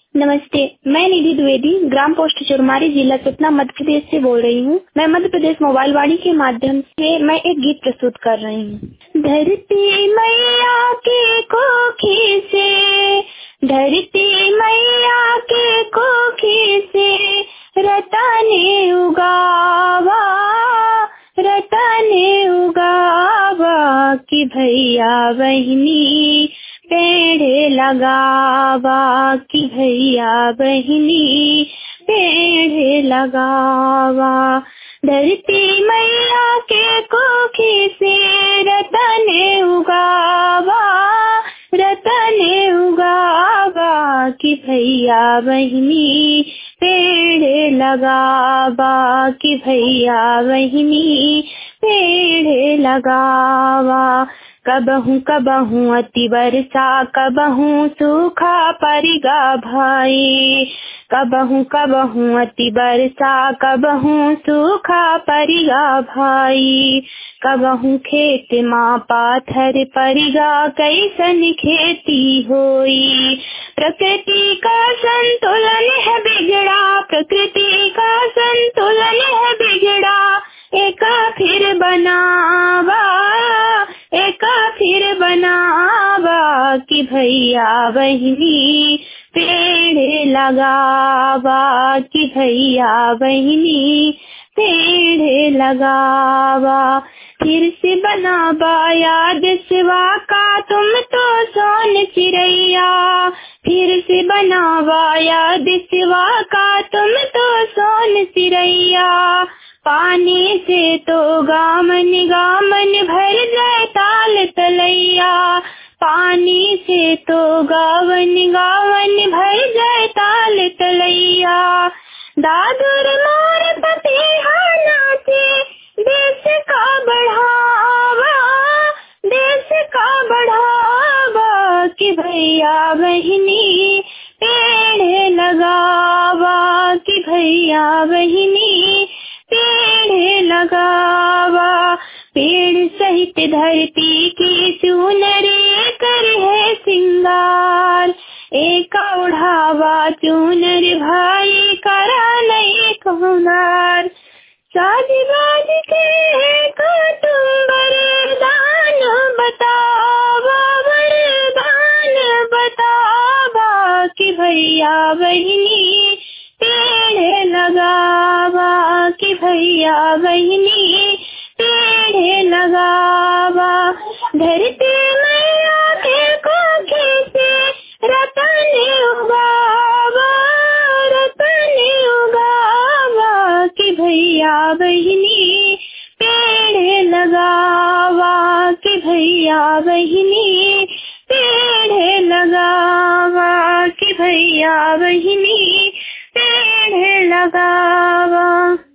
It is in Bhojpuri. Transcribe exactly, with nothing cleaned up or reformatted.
नमस्ते, मैं निधि द्विवेदी ग्राम पोस्ट चुरमारी जिला सतना मध्य प्रदेश से बोल रही हूँ। मैं मध्य प्रदेश मोबाइल वाणी के माध्यम से मैं एक गीत प्रस्तुत कर रही हूँ। धरती मैया के कोखी से, धरती मैया के कोखी से रतने उगावा, रतने उगावा कि भैया बहिनी पेड़ लगावा, कि भैया बहिनी पेड़ लगावा। धरती मैया के कोखी से रतने उगावा, रतने उगावा कि भैया बहिनी पेड़ लगावा, कि भैया बहिनी पेड़ लगावा। कबहू कबहू अति वर्षा, कबहू सूखा परिगा भाई, कबहू कबहू अति वर्षा, कबहू सूखा परिगा भाई। कबहू खेत माँ पाथर परिगा कैसन खेती होई। प्रकृति का संतुलन है बिगड़ा, प्रकृति का संतुलन है बिगड़ा, एका फिर बनावा, एका फिर बनावा कि भैया बहिनी पेड़ लगावा, कि भैया बहिनी पेड़ लगावा। फिर से बनावा याद सिवा का तुम तो सोन चिड़ैया, फिर से बनावा याद सिवा का तुम तो सोन चिड़ैया। पानी से तो गामन गामन भर जाए ताल तलैया, पानी से तो गावन गावन भर जाए ताल तलैया। दादुर मोर पतिहा नाचे देश का बढ़ावा, देश का बढ़ावा कि भैया बहिनी पेड़ लगावा, कि भैया बहिनी पेड़ लगावा। पेड़ सहित धरती की चूनरी कर है सिंगार, एक उड़ावा चूनर भाई करा नहीं कौनार। शादी बाज के का तुम वरदान बतावा, वरदान बतावा कि भैया बहिनी पेड़ लगावा, कि भैया बहिनी पेड़ लगावा। धरती मैया के कोखी से रतने उगावा, रतने उगावा कि भैया बहिनी पेड़ लगावा, कि भैया बहिनी पेड़ लगावा, कि भैया बहिनी पेड़ लगावा।